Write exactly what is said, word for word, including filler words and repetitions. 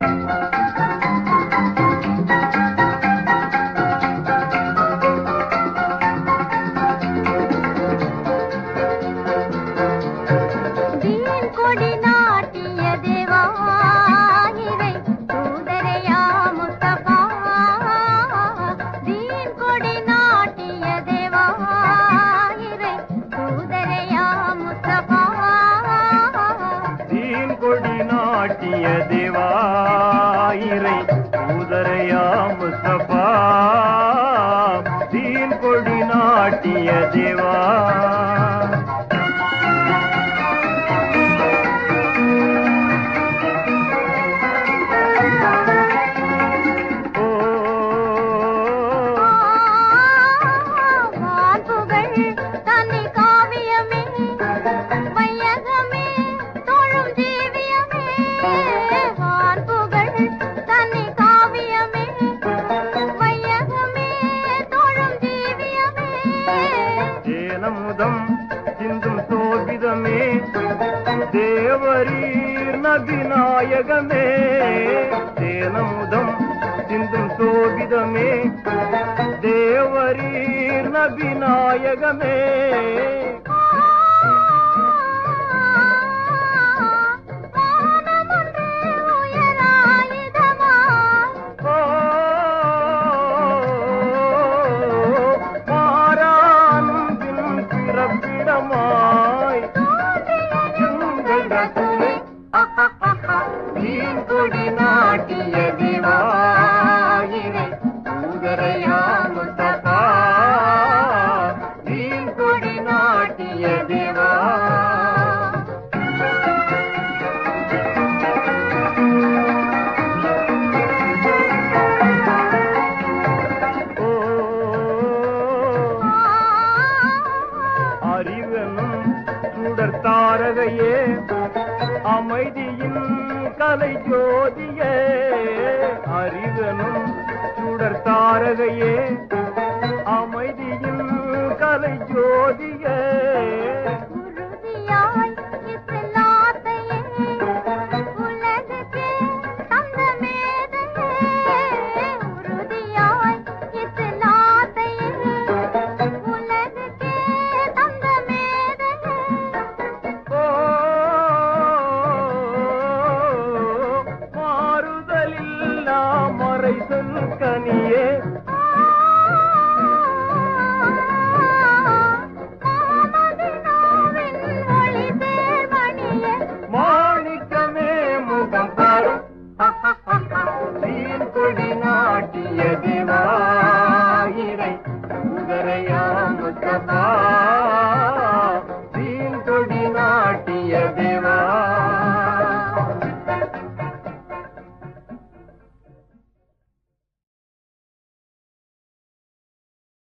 देवायिरै उदरया मुस्तफा दीन कोडी नाटिय देवा देवरीर नबिनायगमे तेनमुदम सिंधुम सोबिदमे देवरीर नबिनायगमे दीन कोडी नाटिय देवायिरै उदरया मुस्तफा दीन कोडी नाटिय देवा அறிவனும் சுடர் தாரகையே அமைதியின் கலை ஜோதியே அறிவனும் சுடர் தாரகையே அமைதியின் கலை ஜோதியே கனியே மாணிக்கமே முகம் பாரு